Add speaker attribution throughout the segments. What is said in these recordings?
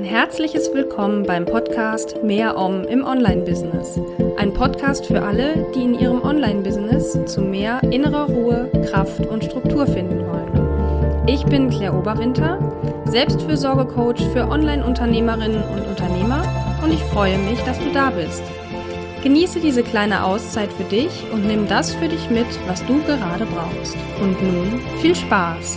Speaker 1: herzliches Willkommen beim Podcast Mehr Om im Online-Business. Ein Podcast für alle, die in ihrem Online-Business zu mehr innerer Ruhe, Kraft und Struktur finden wollen. Ich bin Claire Oberwinter, Selbstfürsorge-Coach für Online-Unternehmerinnen und Unternehmer und ich freue mich, dass du da bist. Genieße diese kleine Auszeit für dich und nimm das für dich mit, was du gerade brauchst. Und nun viel Spaß.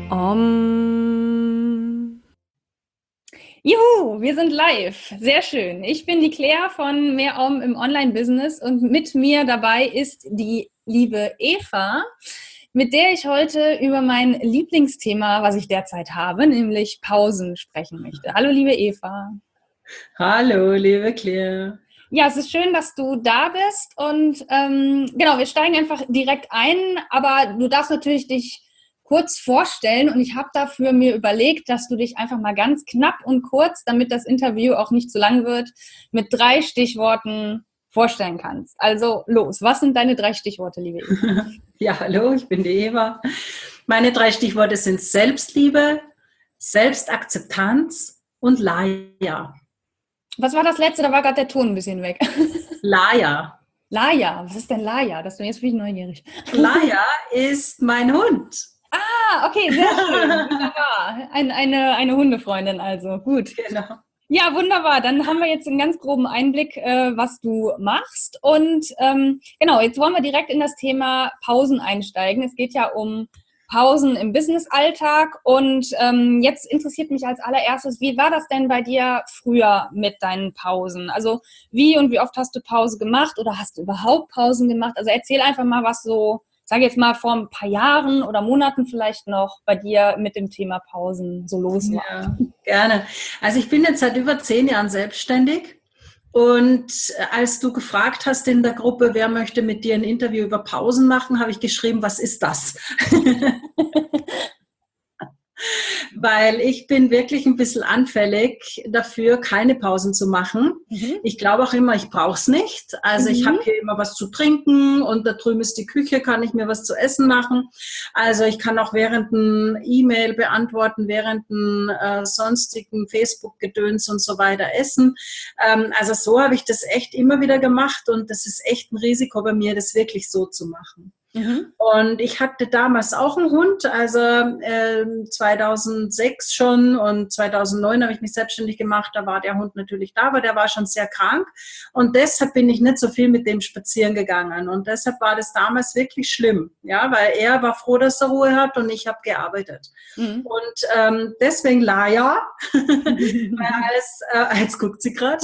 Speaker 1: Juhu, wir sind live. Sehr schön. Ich bin die Claire von Mehr Om im Online-Business und mit mir dabei ist die liebe Eva, mit der ich heute über mein Lieblingsthema, was ich derzeit habe, nämlich Pausen sprechen möchte. Hallo, liebe Eva.
Speaker 2: Hallo, liebe Claire.
Speaker 1: Ja, es ist schön, dass du da bist und genau, wir steigen einfach direkt ein, aber du darfst natürlich dich kurz vorstellen und ich habe dafür mir überlegt, dass du dich einfach mal ganz knapp und kurz, damit das Interview auch nicht zu lang wird, mit 3 Stichworten vorstellen kannst. Also los, was sind deine 3 Stichworte, liebe Eva?
Speaker 2: Ja, hallo, ich bin die Eva. Meine 3 Stichworte sind Selbstliebe, Selbstakzeptanz und Laia.
Speaker 1: Was war das letzte? Da war gerade der Ton ein bisschen weg.
Speaker 2: Laia.
Speaker 1: Laia, was ist denn Laia? Jetzt bin ich neugierig.
Speaker 2: Laia ist mein Hund.
Speaker 1: Ah, okay, sehr schön. Wunderbar. Eine Hundefreundin also. Gut.
Speaker 2: Genau.
Speaker 1: Ja, wunderbar. Dann haben wir jetzt einen ganz groben Einblick, was du machst. Und genau, jetzt wollen wir direkt in das Thema Pausen einsteigen. Es geht ja um Pausen im Business-Alltag. Und jetzt interessiert mich als allererstes, wie war das denn bei dir früher mit deinen Pausen? Also wie und wie oft hast du Pause gemacht oder hast du überhaupt Pausen gemacht? Also erzähl einfach mal, was so, sage jetzt mal, vor ein paar Jahren oder Monaten vielleicht noch bei dir mit dem Thema Pausen so los war.
Speaker 2: Ja, gerne. Also ich bin jetzt seit über 10 Jahren selbstständig und als du gefragt hast in der Gruppe, wer möchte mit dir ein Interview über Pausen machen, habe ich geschrieben, was ist das? Weil ich bin wirklich ein bisschen anfällig dafür, keine Pausen zu machen. Ich glaube auch immer, ich brauche es nicht. Also ich habe hier immer was zu trinken und da drüben ist die Küche, kann ich mir was zu essen machen. Also ich kann auch während ein E-Mail beantworten, während ein sonstigen Facebook-Gedöns und so weiter essen. Also so habe ich das echt immer wieder gemacht und das ist echt ein Risiko bei mir, das wirklich so zu machen. Und ich hatte damals auch einen Hund, also 2006 schon und 2009 habe ich mich selbstständig gemacht, da war der Hund natürlich da, aber der war schon sehr krank und deshalb bin ich nicht so viel mit dem spazieren gegangen und deshalb war das damals wirklich schlimm, ja, weil er war froh, dass er Ruhe hat und ich habe gearbeitet. Und deswegen Laia, weil jetzt guckt sie gerade,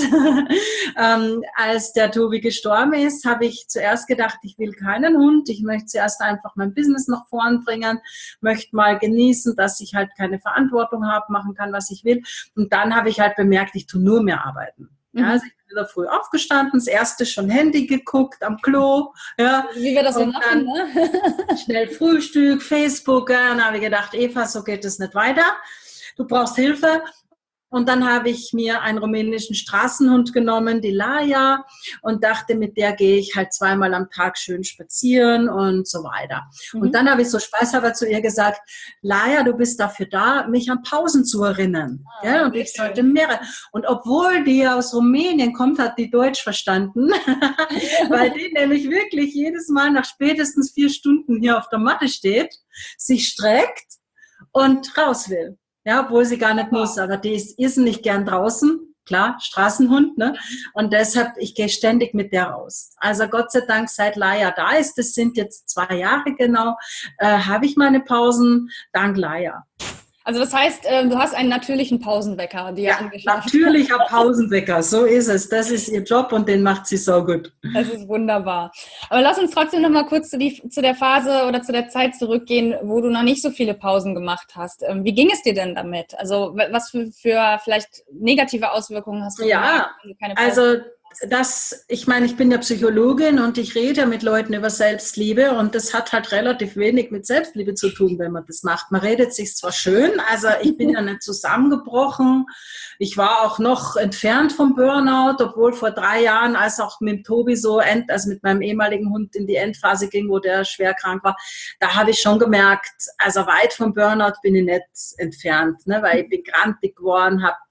Speaker 2: als der Tobi gestorben ist, habe ich zuerst gedacht, ich will keinen Hund, ich möchte zuerst einfach mein Business nach vorn bringen, möchte mal genießen, dass ich halt keine Verantwortung habe, machen kann, was ich will. Und dann habe ich halt bemerkt, ich tue nur mehr arbeiten. Ja, also ich bin wieder früh aufgestanden, das erste schon Handy geguckt am Klo. Ja,
Speaker 1: wie wir das so machen, ne?
Speaker 2: Schnell Frühstück, Facebook. Ja, und dann habe ich gedacht, Eva, so geht es nicht weiter. Du brauchst Hilfe. Und dann habe ich mir einen rumänischen Straßenhund genommen, die Laia, und dachte, mit der gehe ich halt 2-mal am Tag schön spazieren und so weiter. Und dann habe ich so spaßhalber zu ihr gesagt, Laia, du bist dafür da, mich an Pausen zu erinnern. Ja, und ich sollte mehrere. Und obwohl die aus Rumänien kommt, hat die Deutsch verstanden, weil die nämlich wirklich jedes Mal nach spätestens 4 Stunden hier auf der Matte steht, sich streckt und raus will. Ja, obwohl sie gar nicht muss, aber die ist irrsinnig gern draußen, klar, Straßenhund, ne? Und deshalb, ich gehe ständig mit der raus. Also Gott sei Dank, seit Laia da ist, das sind jetzt 2 Jahre genau, habe ich meine Pausen, dank Laia.
Speaker 1: Also das heißt, du hast einen natürlichen Pausenwecker dir angeschafft.
Speaker 2: Natürlicher Pausenwecker, so ist es. Das ist ihr Job und den macht sie so gut.
Speaker 1: Das ist wunderbar. Aber lass uns trotzdem noch mal kurz zu der Phase oder zu der Zeit zurückgehen, wo du noch nicht so viele Pausen gemacht hast. Wie ging es dir denn damit? Also was für vielleicht negative Auswirkungen hast du gemerkt, wenn du keine Pausen
Speaker 2: also ich meine, ich bin ja Psychologin und ich rede ja mit Leuten über Selbstliebe und das hat halt relativ wenig mit Selbstliebe zu tun, wenn man das macht. Man redet sich zwar schön, also ich bin ja nicht zusammengebrochen, ich war auch noch entfernt vom Burnout, obwohl vor 3 Jahren, als auch mit dem Tobi also mit meinem ehemaligen Hund in die Endphase ging, wo der schwer krank war, da habe ich schon gemerkt, also weit vom Burnout bin ich nicht entfernt, ne, weil ich bin grantig geworden, habe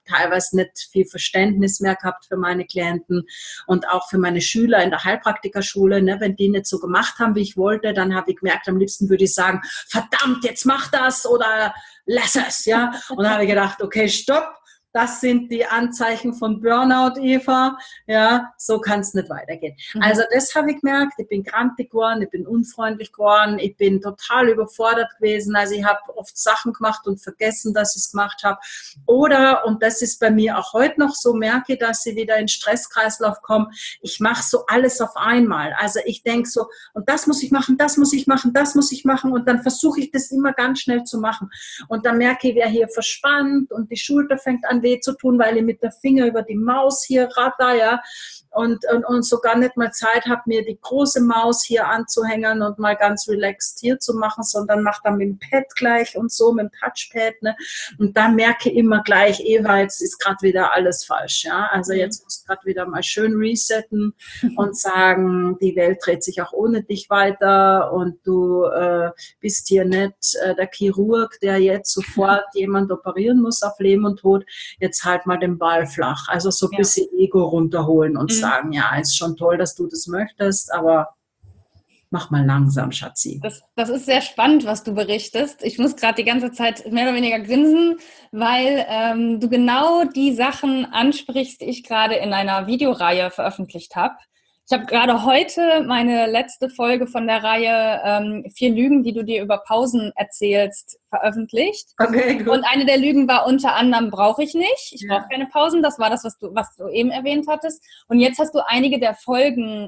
Speaker 2: teilweise nicht viel Verständnis mehr gehabt für meine Klienten und auch für meine Schüler in der Heilpraktikerschule. Ne? Wenn die nicht so gemacht haben, wie ich wollte, dann habe ich gemerkt, am liebsten würde ich sagen, verdammt, jetzt mach das oder lass es. Ja? Und dann habe ich gedacht, okay, stopp. Das sind die Anzeichen von Burnout, Eva. Ja, so kann es nicht weitergehen. Also das habe ich gemerkt. Ich bin grantig geworden, ich bin unfreundlich geworden, ich bin total überfordert gewesen. Also ich habe oft Sachen gemacht und vergessen, dass ich es gemacht habe. Oder, und das ist bei mir auch heute noch so, merke ich, dass ich wieder in den Stresskreislauf komme. Ich mache so alles auf einmal. Also ich denke so, und das muss ich machen, das muss ich machen, das muss ich machen. Und dann versuche ich das immer ganz schnell zu machen. Und dann merke ich, wer hier verspannt und die Schulter fängt an weh zu tun, weil ich mit der Finger über die Maus hier ratter, ja, und so gar nicht mal Zeit habe, mir die große Maus hier anzuhängen und mal ganz relaxed hier zu machen, sondern mache dann mit dem Pad gleich und so, mit dem Touchpad, ne, und dann merke ich immer gleich, Eva, jetzt ist gerade wieder alles falsch, ja, also jetzt musst du gerade wieder mal schön resetten und sagen, die Welt dreht sich auch ohne dich weiter und du bist hier nicht der Chirurg, der jetzt sofort jemand operieren muss auf Leben und Tod, jetzt halt mal den Ball flach, also so ein bisschen Ego runterholen und sagen, ja, ist schon toll, dass du das möchtest, aber mach mal langsam, Schatzi.
Speaker 1: Das ist sehr spannend, was du berichtest. Ich muss gerade die ganze Zeit mehr oder weniger grinsen, weil du genau die Sachen ansprichst, die ich gerade in einer Videoreihe veröffentlicht habe. Ich habe gerade heute meine letzte Folge von der Reihe 4 Lügen, die du dir über Pausen erzählst, veröffentlicht.
Speaker 2: Okay, gut.
Speaker 1: Und eine der Lügen war unter anderem, brauche ich nicht. Ich brauche keine Pausen. Das war das, was du eben erwähnt hattest. Und jetzt hast du einige der Folgen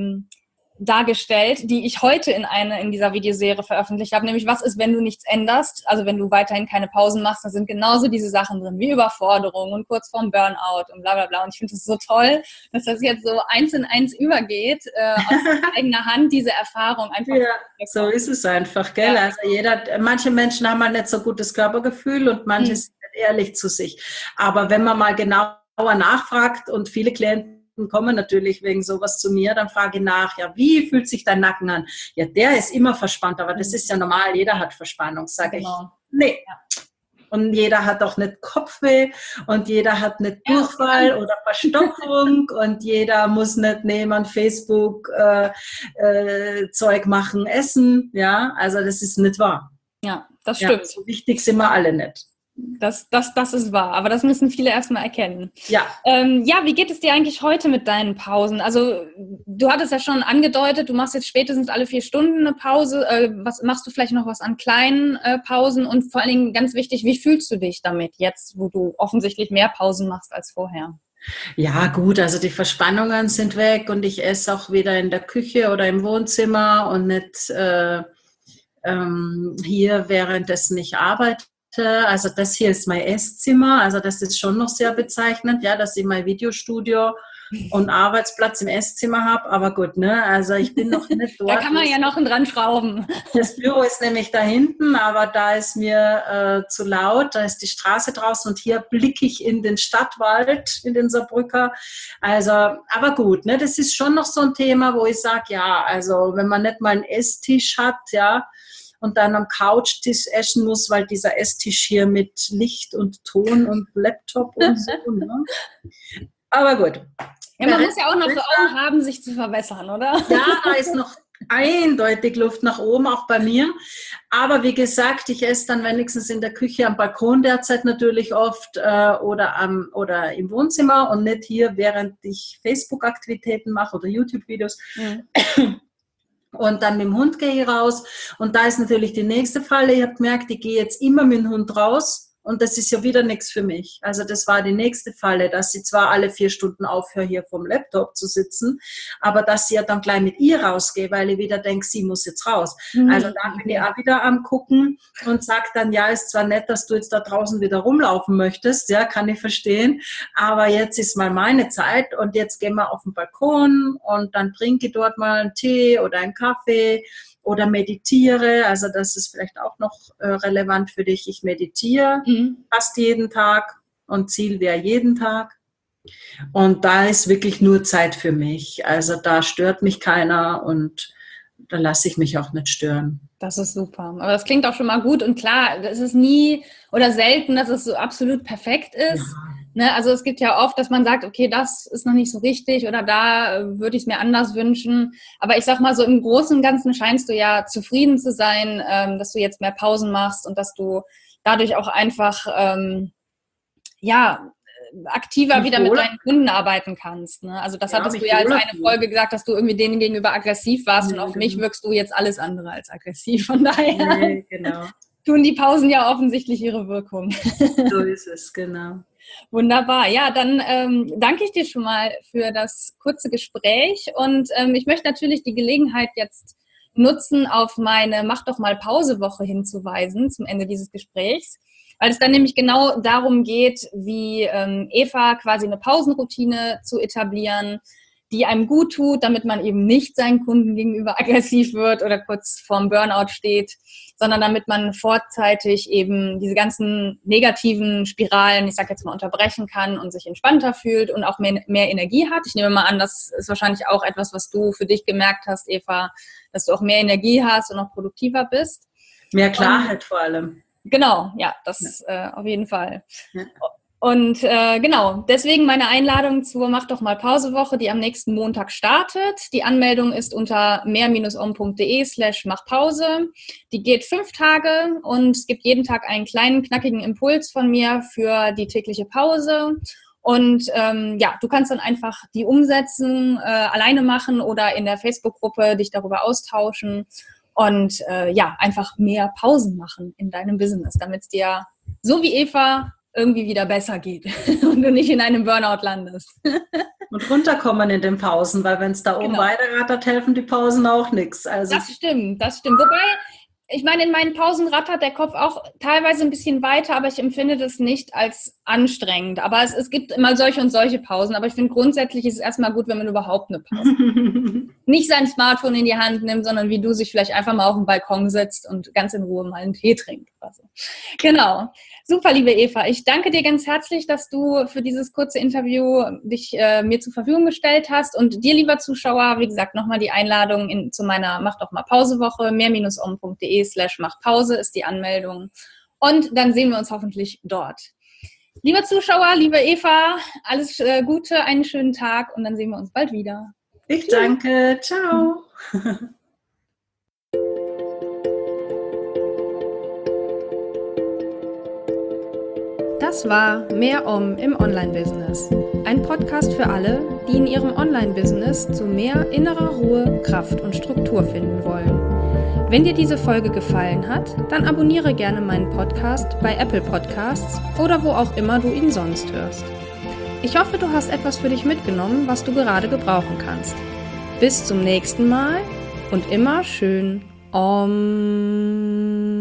Speaker 1: dargestellt, die ich heute in dieser Videoserie veröffentlicht habe, nämlich was ist, wenn du nichts änderst, also wenn du weiterhin keine Pausen machst, da sind genauso diese Sachen drin, wie Überforderung und kurz vorm Burnout und bla bla bla, und ich finde es so toll, dass das jetzt so eins in eins übergeht, aus eigener Hand, diese Erfahrung einfach.
Speaker 2: Ja, so ist es einfach, gell? Ja. Also manche Menschen haben halt nicht so gutes Körpergefühl und manche sind nicht ehrlich zu sich, aber wenn man mal genauer nachfragt und viele Klienten kommen natürlich wegen sowas zu mir, dann frage ich nach, ja, wie fühlt sich dein Nacken an? Ja, der ist immer verspannt, aber das ist ja normal, jeder hat Verspannung, sage ich. Nee. Ja. Und jeder hat auch nicht Kopfweh und jeder hat nicht Durchfall oder Verstopfung und jeder muss nicht neben Facebook Zeug machen, essen, ja, also das ist nicht wahr.
Speaker 1: Ja, das stimmt. Ja,
Speaker 2: so wichtig sind wir alle nicht.
Speaker 1: Das ist wahr, aber das müssen viele erstmal erkennen.
Speaker 2: Ja.
Speaker 1: Wie geht es dir eigentlich heute mit deinen Pausen? Also du hattest ja schon angedeutet, du machst jetzt spätestens alle 4 Stunden eine Pause. Was machst du vielleicht noch was an kleinen Pausen? Und vor allen Dingen ganz wichtig, wie fühlst du dich damit jetzt, wo du offensichtlich mehr Pausen machst als vorher?
Speaker 2: Ja gut, also die Verspannungen sind weg und ich esse auch wieder in der Küche oder im Wohnzimmer und nicht hier, währenddessen ich arbeite. Also das hier ist mein Esszimmer, also das ist schon noch sehr bezeichnend, ja, dass ich mein Videostudio und Arbeitsplatz im Esszimmer habe, aber gut, ne, also ich bin noch nicht dort.
Speaker 1: Da kann man ja noch dran schrauben.
Speaker 2: Das Büro ist nämlich da hinten, aber da ist mir zu laut, da ist die Straße draußen und hier blicke ich in den Stadtwald, in den Saarbrücker, also, aber gut, ne, das ist schon noch so ein Thema, wo ich sage, ja, also wenn man nicht mal einen Esstisch hat, ja, und dann am Couchtisch essen muss, weil dieser Esstisch hier mit Licht und Ton und Laptop und so. Ne? Aber gut.
Speaker 1: Ja, man muss ja auch noch so Augen haben, sich zu verbessern, oder?
Speaker 2: Ja, da ist noch eindeutig Luft nach oben, auch bei mir. Aber wie gesagt, ich esse dann wenigstens in der Küche am Balkon derzeit natürlich oft oder im Wohnzimmer und nicht hier, während ich Facebook-Aktivitäten mache oder YouTube-Videos. Mhm. Und dann mit dem Hund gehe ich raus. Und da ist natürlich die nächste Falle. Ich habe gemerkt, ich gehe jetzt immer mit dem Hund raus. Und das ist ja wieder nichts für mich. Also das war die nächste Falle, dass ich zwar alle 4 Stunden aufhöre, hier vorm Laptop zu sitzen, aber dass ich ja dann gleich mit ihr rausgehe, weil ich wieder denke, sie muss jetzt raus. Also da bin ich auch wieder am Gucken und sage dann, ja, ist zwar nett, dass du jetzt da draußen wieder rumlaufen möchtest, ja, kann ich verstehen, aber jetzt ist mal meine Zeit und jetzt gehen wir auf den Balkon und dann trinke ich dort mal einen Tee oder einen Kaffee oder meditiere, also das ist vielleicht auch noch relevant für dich. Ich meditiere fast jeden Tag und Ziel wäre jeden Tag. Und da ist wirklich nur Zeit für mich. Also da stört mich keiner und da lasse ich mich auch nicht stören.
Speaker 1: Das ist super. Aber das klingt auch schon mal gut und klar, es ist nie oder selten, dass es so absolut perfekt ist. Ne? Also es gibt ja oft, dass man sagt, okay, das ist noch nicht so richtig oder da würde ich es mir anders wünschen. Aber ich sag mal so, im Großen und Ganzen scheinst du ja zufrieden zu sein, dass du jetzt mehr Pausen machst und dass du dadurch auch einfach aktiver wieder mit deinen Kunden arbeiten kannst. Ne? Also das hattest du ja als eine Folge gesagt, dass du irgendwie denen gegenüber aggressiv warst und auf mich wirkst du jetzt alles andere als aggressiv. Von daher tun die Pausen ja offensichtlich ihre Wirkung.
Speaker 2: So ist es, genau.
Speaker 1: Wunderbar. Ja, dann danke ich dir schon mal für das kurze Gespräch und ich möchte natürlich die Gelegenheit jetzt nutzen, auf meine Mach doch mal Pause-Woche hinzuweisen zum Ende dieses Gesprächs, weil es dann nämlich genau darum geht, wie Eva quasi eine Pausenroutine zu etablieren, die einem gut tut, damit man eben nicht seinen Kunden gegenüber aggressiv wird oder kurz vorm Burnout steht, sondern damit man vorzeitig eben diese ganzen negativen Spiralen, ich sag jetzt mal, unterbrechen kann und sich entspannter fühlt und auch mehr Energie hat. Ich nehme mal an, das ist wahrscheinlich auch etwas, was du für dich gemerkt hast, Eva, dass du auch mehr Energie hast und auch produktiver bist.
Speaker 2: Mehr Klarheit vor allem.
Speaker 1: Genau, ja, das auf jeden Fall. Ja. Und genau, deswegen meine Einladung zur Mach doch mal Pausewoche, die am nächsten Montag startet. Die Anmeldung ist unter mehr-om.de/machpause. Die geht 5 Tage und es gibt jeden Tag einen kleinen, knackigen Impuls von mir für die tägliche Pause. Und du kannst dann einfach die umsetzen, alleine machen oder in der Facebook-Gruppe dich darüber austauschen und einfach mehr Pausen machen in deinem Business, damit es dir, so wie Eva, irgendwie wieder besser geht und du nicht in einem Burnout landest.
Speaker 2: Und runterkommen in den Pausen, weil wenn es da oben weiterrattert, helfen die Pausen auch nichts. Also
Speaker 1: das stimmt. Wobei, ich meine, in meinen Pausen rattert der Kopf auch teilweise ein bisschen weiter, aber ich empfinde das nicht als anstrengend. Aber es gibt immer solche und solche Pausen. Aber ich finde, grundsätzlich ist es erstmal gut, wenn man überhaupt eine Pause nicht sein Smartphone in die Hand nimmt, sondern wie du sich vielleicht einfach mal auf dem Balkon sitzt und ganz in Ruhe mal einen Tee trinkt. Also, genau. Super, liebe Eva. Ich danke dir ganz herzlich, dass du für dieses kurze Interview dich mir zur Verfügung gestellt hast. Und dir, lieber Zuschauer, wie gesagt, nochmal die Einladung zu meiner Mach doch mal Pausewoche. mehr-om.de/machpause ist die Anmeldung. Und dann sehen wir uns hoffentlich dort. Lieber Zuschauer, liebe Eva, alles Gute, einen schönen Tag und dann sehen wir uns bald wieder.
Speaker 2: Ich danke. Ciao.
Speaker 3: Das war Mehr Om im Online-Business. Ein Podcast für alle, die in ihrem Online-Business zu mehr innerer Ruhe, Kraft und Struktur finden wollen. Wenn dir diese Folge gefallen hat, dann abonniere gerne meinen Podcast bei Apple Podcasts oder wo auch immer du ihn sonst hörst. Ich hoffe, du hast etwas für dich mitgenommen, was du gerade gebrauchen kannst. Bis zum nächsten Mal und immer schön Om.